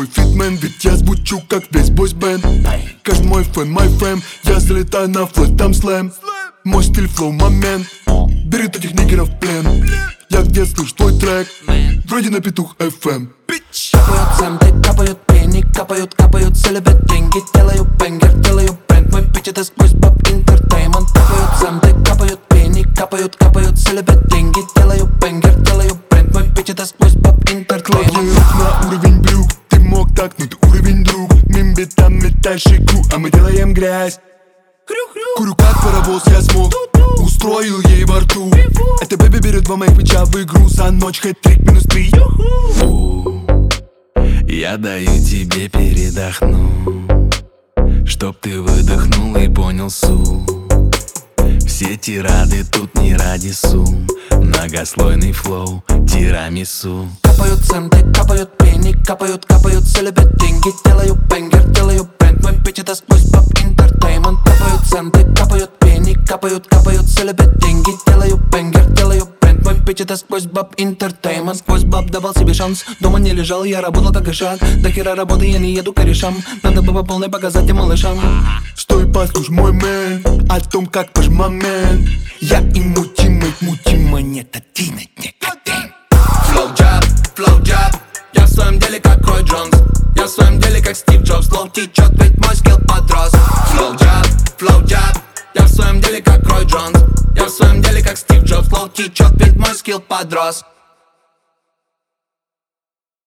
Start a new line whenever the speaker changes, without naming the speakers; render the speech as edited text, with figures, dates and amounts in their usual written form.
твой фитмен, ведь я звучу как весь бойсбенд. Каждый мой фэн, мой фэм, я залетаю на флэт, там слэм. Мой стиль, флоу, момент, берет этих нигеров в плен. Я где слышу твой трек, вроде на петух FM.
Капают центы, капают пени, капают все любят деньги. Делаю бенгер, делаю бренд, мой питч это сквозь баб интертеймент. Капают центы, капают пени, капают все любят деньги. Делаю бенгер, делаю бренд, мой питч это сквозь баб интертеймент.
Клади рук на уровень брюк, ты мог так, но ты уровень друг. Мимби там металь шейку, а мы делаем грязь. Курю как паровоз, я смог, устроил ей во рту. Это бэби берет два моих мяча в игру. За ночь хэт-трик минус 3.
Я даю тебе передохну, чтоб ты выдохнул и понял суть. Все тирады тут не ради сумм, многослойный флоу, тирамису.
Капают центы, капают пени, капают все любят деньги. Делаю бенгер, делаю бренд, мой питч это сквозь баб интертеймент. Капают центы, капают пени, капают все любят деньги. Делаю бенгер, делаю бренд, мой питч это сквозь баб интертеймент. Сквозь баб давал себе шанс, дома не лежал, я работал как ишак. До хера работы я не еду корешам, надо бы по полной показать и малышам.
Стой, послушай мой мэн, о том, как ваш момент. Я и мутимейт, монета, тинет, никотин.
Flow job, я в своем деле как Рой Джонс, я в своем деле как Стив Джобс. Флоу течет, ведь мой скилл подрос. Flow job, я в своем деле как Рой Джонс, я в своем деле как Стив Джобс. Флоу течет, ведь мой скилл подрос.